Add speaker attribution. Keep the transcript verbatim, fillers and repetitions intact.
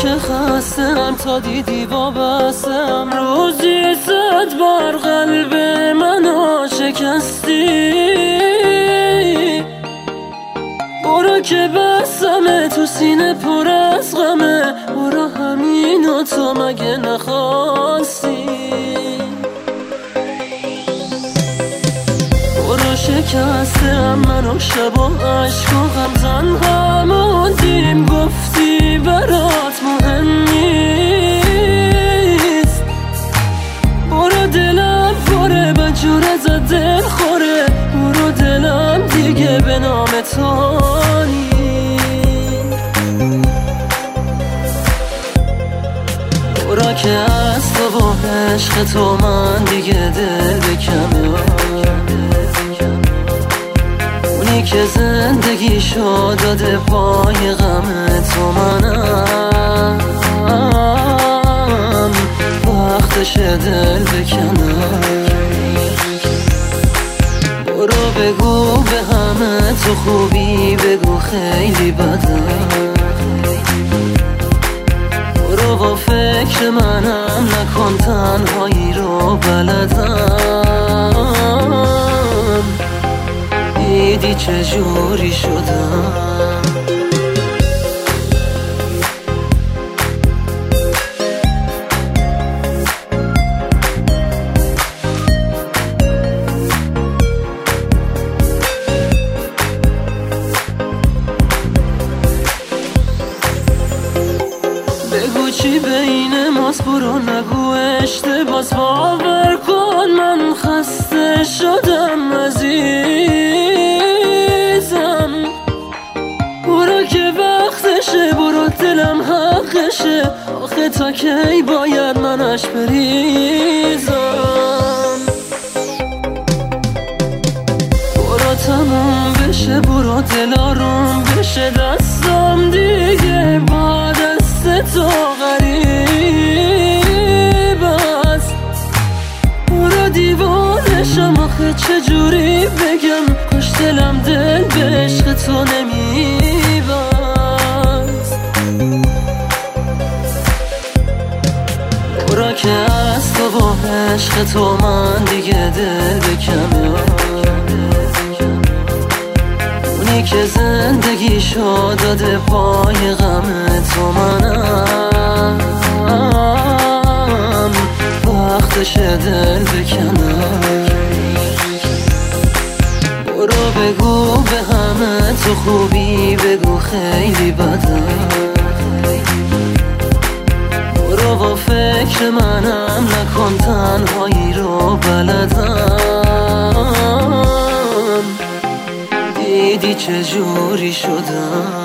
Speaker 1: که خستم تا دیدی وابستم، روزی صد بار قلب منو شکستی. برو که بسمه تو سینه پر از غمه، برو همینو تو مگه نخواستی. برو شکستم منو شب و عشق و غم، تنها موندیم گفتی برات مهم نیست. برو دلم پره بجور ازت دل خوره، برو دلم دیگه به نام تو نیست. برو که از تو و عشق تو من دیگه دل بکمه، اونی که زندگی شو داده پای غم تو منم، وقتش دل بکنم. برو بگو به همه تو خوبی، بگو خیلی بدم. برو با فکر منم نکن تنهایی رو بلدم، دیدی چجوری شدم. بگو چی بین ماست، برو نگو اشتباس، باور کن من خسته شدم عزیزم. برو که وقتشه، برو دلم حقشه، آخه تا کی باید منش بریزم. برو تموم بشه، برو دل آروم بشه، دستم دیگه با دست تو غریب است. برو دیوانشم آخه چجوری بگم، کاش دلم دل به عشق تو نمیبست. برو که از تو و عشق تو من دیگه دل بکمه، اونی که زندگی شو داده پای غم تو منم، وقتش دل بکنم. برو بگو به همه تو خوبی، بگو خیلی بدم. برو با فکر منم نکن تنهایی رو بلدم، دیدی چجوری شدم.